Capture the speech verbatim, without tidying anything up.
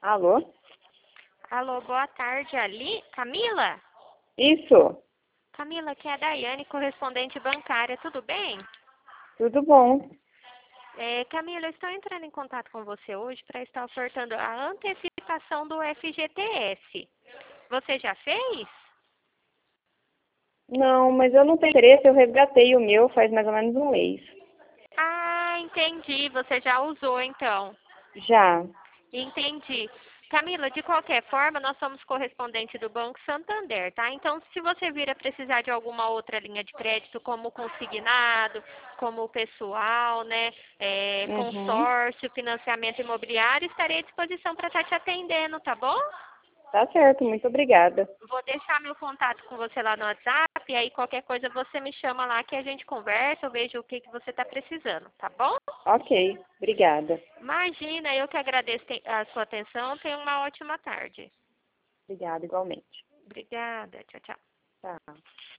Alô? Alô, boa tarde, Ali. Camila? Isso, Camila, aqui é a Daiane, correspondente bancária, tudo bem? tudo bom. É, Camila, eu estou entrando em contato com você hoje para estar ofertando a antecipação do F G T S. Você já fez? Não, mas eu não tenho interesse, eu resgatei o meu faz mais ou menos um mês. Ah, entendi. Você já usou então. Já. Entendi. Camila, de qualquer forma, nós somos correspondente do Banco Santander, tá? Então, se você vir a precisar de alguma outra linha de crédito, como consignado, como pessoal, né, é, Uhum. consórcio, financiamento imobiliário, estarei à disposição para estar te atendendo, tá bom? Tá certo, muito obrigada. Vou deixar meu contato com você lá no WhatsApp, e aí qualquer coisa você me chama lá que a gente conversa, eu vejo o que, que você está precisando, tá bom? Ok, obrigada. Imagina, eu que agradeço a sua atenção, tenha uma ótima tarde. Obrigada igualmente. Obrigada. Tchau, tchau. Tá.